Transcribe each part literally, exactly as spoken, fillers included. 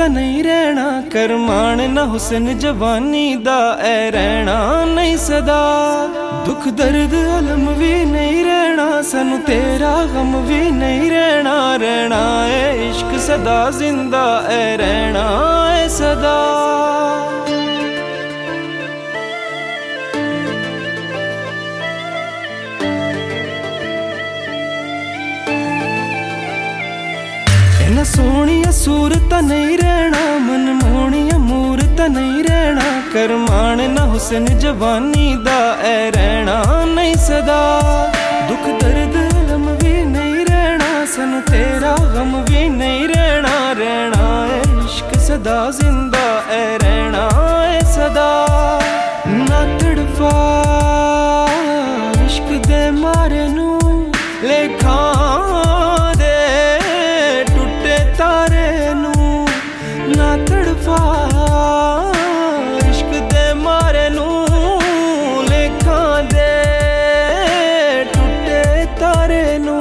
ਤਾਂ ਨਹੀਂ ਰਹਿਣਾ, ਕਰਮਾਨ ਨਾ ਹੁਸਨ ਜਵਾਨੀ ਦਾ ਐ ਰਹਿਣਾ ਨਹੀਂ ਸਦਾ। ਦੁੱਖ ਦਰਦ ਅਲਮ ਵੀ ਨਹੀਂ ਰਹਿਣਾ, ਸਾਨੂੰ ਤੇਰਾ ਗਮ ਵੀ ਨਹੀਂ ਰਹਿਣਾ, ਰਹਿਣਾ ਏ ਇਸ਼ਕ ਸਦਾ ਜ਼ਿੰਦਾ ਐ ਰਹਿਣਾ ਏ ਸਦਾ। इन्ना सोहणिया सूरत नहीं रहना, मन मोहणिया मूरत नहीं रहना, करमान ना हुसन जवानी दा ऐ रहना नहीं सदा। दुख दर्द अलम भी नहीं रहना, सन तेरा गम भी नहीं रहना, रहना है इश्क सदा जिंदा ऐ रहना है सदा। ना तड़फा इश्क दे मारे नू लेखा तारे नू, ना तड़फा इश्क दे मारे नू, लेखा दे टुटे तारे नू।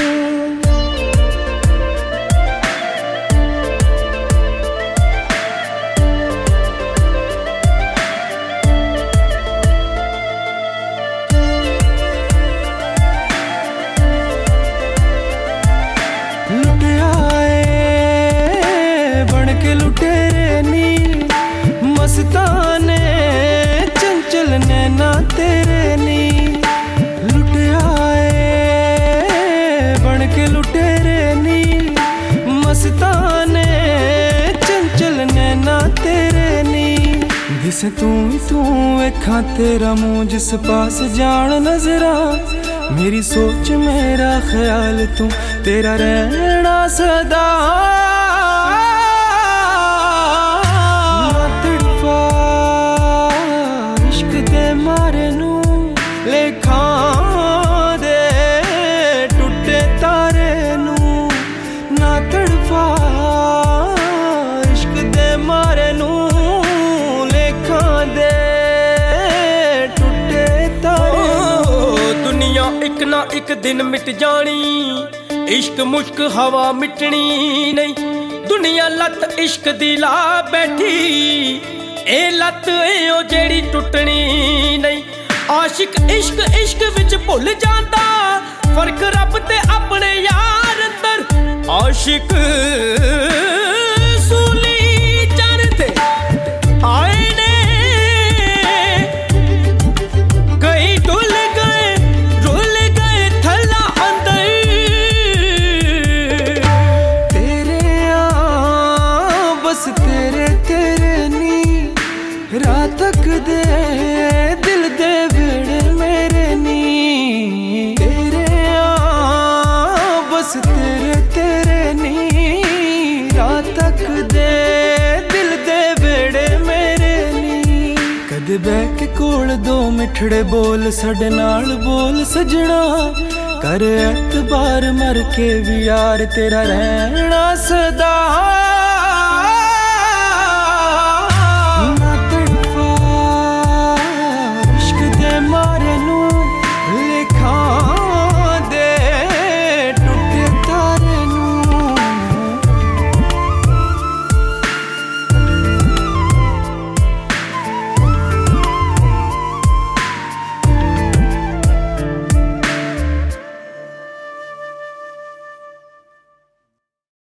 लुटेरे नी मस्ताने चंचल नैना तेरे नी, लुट आए बन के लुटेरे नी मस्ताने चंचल नैना तेरे नी। दिस तू तू वेखा तेरा मुंह जिस पास जान नजरा, मेरी सोच मेरा ख्याल तू तेरा रहना सदा। मारे नू लेखा दे टुटे तारे नू, ना तड़फा इश्क दे मारे नू, लेखा दे टुटे तारे नू। दुनिया एक ना एक दिन मिट जानी, इश्क मुश्क हवा मिटनी नहीं, दुनिया लत इश्क दी ला बैठी, ए लत ए ओ जेड़ी टुटनी नहीं। आशिक इश्क इश्क विच भुल जांदा, फर्क रब ते अपने यार अंदर। आशिक सूली चढ़ते आए ने, कई डुल गए रुल गए थल्ला अंदर। तेरे आ बस तेरे तेरे नी, रात तक दे दिल दे वेड़े मेरे नी। तेरे आ बस तेरे तेरे नी, रात तक दे दिल दे वेड़े मेरे नी। कदे बह के कोल दो मिठड़े बोल साडे नाल बोल सजना, कर एतबार मर के भी यार तेरा रहना सदा।